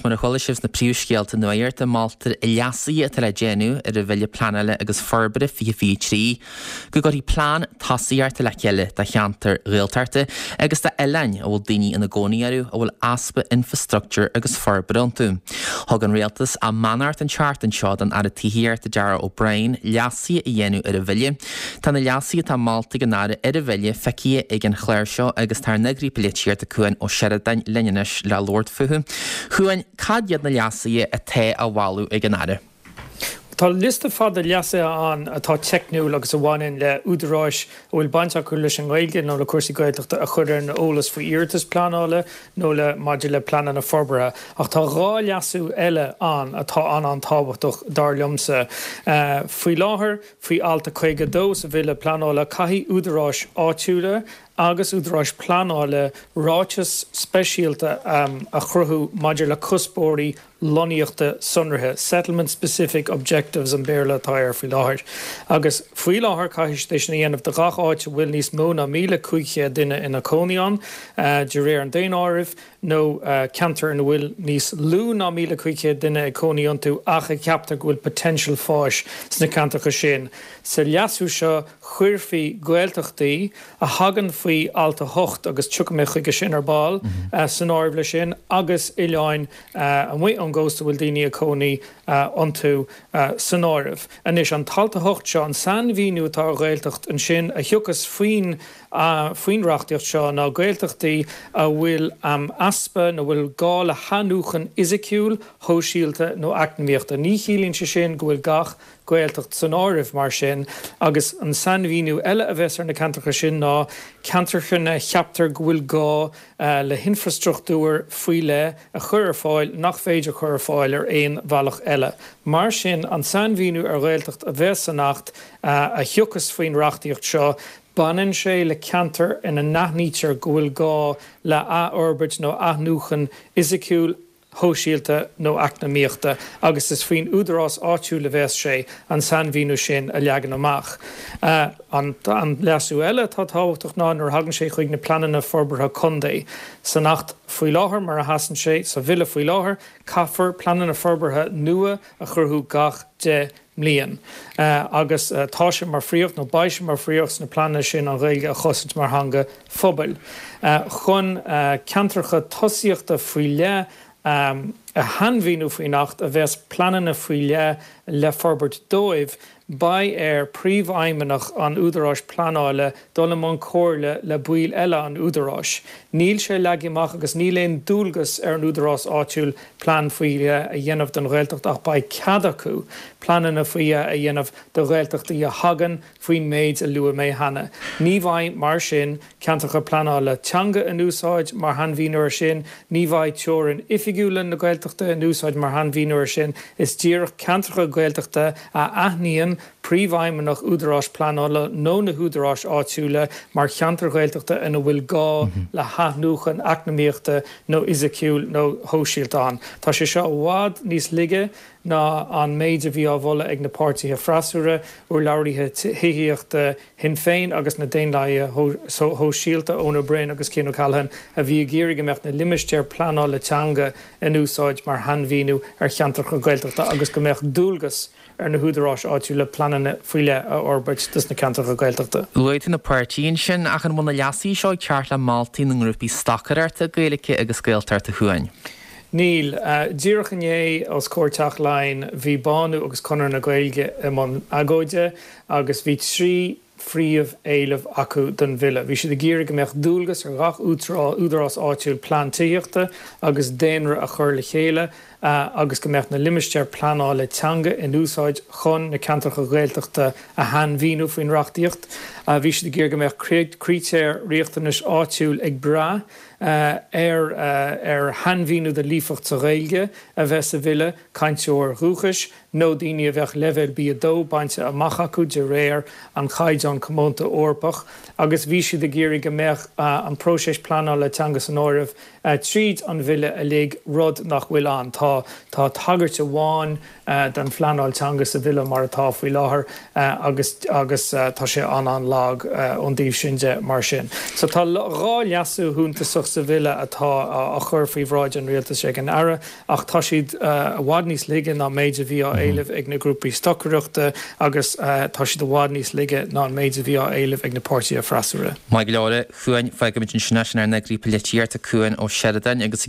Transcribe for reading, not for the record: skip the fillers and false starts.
agus mar chola sibh na príomhscéalta nuairta Maltar I leasaí a génú ar a bhile planile agus forbere fi trí, go gorí plán tasaíarta le ceile de cheantar réaltarta agus de eilein a bhfuil daoine ina gcónaíarú a bhfuil aspa infrastructure agus forbere an tú. Thug an réaltas a manart an chart an seo an ar a tíhiarta Dara O'Brien leasaí a dhéanú ar a bhile. Tá na leasaí tá Malta gannára ar a bhile feici ag an chléir seo agus tar nagrí polítíart a cuain ó Sheridan Lenis le Lord Fuhu. Chuain cadiad na leasaí a té a bháú ag gannára. Tá lista fada leasa an atá techniú agus a bhhain le údaráis bhfuil baint acu leis an ghaeilge nó le cuasaí gaeltachta a chuir na ólas faoi iartas plánála nó le maidir le planan na forbara. Ach tá rá leasú eile an atá an tábhachtach dar liomsa. Faoi láthair, faoi alta chuige dós a bhile plánála caithí údaráis áitiúla agus údaráis plánála ráiteas speisialta a chruthú maidir le cuspóirí loníochta sunrathe, settlement-specific objectives an béarla táir faoi láthair. Agus faoi láthair caithis éis na dhéanamh de gach áit bhfuil níos mó na 1,500 duine ina Cónaíon, de réir an déon áirimh, nó ceantar na bhfuil níos lú na 1,500 duine i Cónaíon tú ach a ceaptar bhfuil potential fáis sna ceantacha sin. Sa leasú seo chuirfaí gaeltachtaí a hagan faoi alta hocht agus tucha chuige sin ar ball san áirimh le sin agus ileáin an mhaith an gcósta bhfuil daoine a Cónaí antú san áirimh. Anis an talta hocht seo an san bhíú atá gaeltacht an sin a thiocas faoin rachtaíocht seo ná gaeltachtaí a bhfuil aspa nó bhfuil gá le hanúchan isiciúil hóisialta nó acnamíochta. Ní chialann se sin go bhfuil gach gaeltacht san áirimh mar sin agus an san bhíú eile a bheits ar na ceantarcha sin ná ceantarchanna cheaptar go bhfuil gá le infrastruchtúr faoi le a chur ar fáil nach féidir chur ar fáil ar éon bhealach eile. Mar sin an san bhíú ar gaeltacht a bheits a nacht a thiocas faoin rachtaíocht seo banan sé le ceantar ina naithnítear go bhfuil gá le orbit nó athnúchan isiciúil hóisialta nó acnamíochta agus is faoin údarás áitiú le bheits sé an san bhíú sin a leagan amach. An leasú eile tá táhachtach ná nuair hagann sé chuig na planana forbartha condé. Sa nacht faoi láthair mar a hasan sé sa bhile faoi láthair caithfar planana forbartha nua a churthú gach de mlíon. Agus tá sin mar phríocht nó baise mar phríocht na planna sin an réige a chosint mar hanga phobal. Chun ceantarcha tosaíochta faoi le a hanmhíú faoi nacht a bheits planana faoi le forbert dóibh ba príomhaimeach an údaráis planáile donna man cóirle le buil eile an údaráis. Níl sé leagiach agus níléon dúlgus ar an údarás áitiúil plán faoi a dhéanamh den réaltacht ach ba ceadaú planana faoi a dhéanamh do réaltacht í a hagan faoin méid a lua mé hana. Ní bhaid mar sin ceantacha planáile teanga an úsáid mar hanmhíúir sin, ní bhaid teorann ifigiúlan na gaeltachta an úsáid mar hanmhíúir sin, is díreach ceantacha gaeltachta a aithníonn príomhaimeach údarás planála nó na údarás áitiúla mar cheantar gaeltachta ina bhfuil gá le hathnúchan acnamíochta nó isiciúil nó hóisialta an. Tá sé seo bhád níos lige ná an méid a bhí á bhla ag na pártaithe freasúra ó labhraithe hithaíochta hin féin agus na déonlaithe hóisialta ón O'Brien agus Cian Ó Callaghan a bhí géirigh mecht na limisteir planála teanga in úsáid mar hanmhíú ar cheantarcha gaeltachta agus go mecht dúlgus ar na húdarás áitiúla planana faoile a orbit dus na ceantarcha gaeltachta. Luid na páirtíín sin ach an bhna leasaí seo ceart le Maltaí na ngrúpaí stacararta gaeilge agus gaeltarta chuain. Níl, díreach inné os cóirteach lein bhí banú agus conar na gaeilge man agóide agus bhí trí phríomh éilemh acu don bhile. Bhí siad a géirigh go meach dúlgus ar gach údarás áitiúil plantaíochta agus déanra a chur le chéile agus go meach na limisteir planála teanga in úsáid chun na ceantarcha gaeltachta a hanmhíú faoin rachtaíocht. Bhí siad a géir go meach crítéir riachtanas áitiúil ag bra ar hanmhíú de lífacht sa gaeilge a bheits a bhile cainteoir rúchas nó daoine a bheith level bí a dó bainte amach acu de réir an chaid an commónta orpach agus bhí siad a géirigh go meach an próséis planála teanga san áirimh tríd an bhile a lé rud nach bhfuil an tá tagart a bháin den flaáilteangus a bhile mar atá faoi láthair agus tá sé an lag ón díobh sinne mar sin. So tá rá leasú húnta such sa bhile atá a chur faoi bhráid an rialtas sé an ara ach tá siad bhád níos ligean ná méid a bhí á éileh ag na grúpaí stocareachta agus tá siad a bhád níos lige ná méid a bhí á éileh ag na pórtaí a freasúra. Má go leora chuin fe go sin sinna ar na grípa letíart a cuain ó Sheridan agus